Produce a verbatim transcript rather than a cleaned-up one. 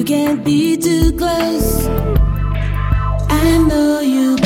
You can't be too close. I know you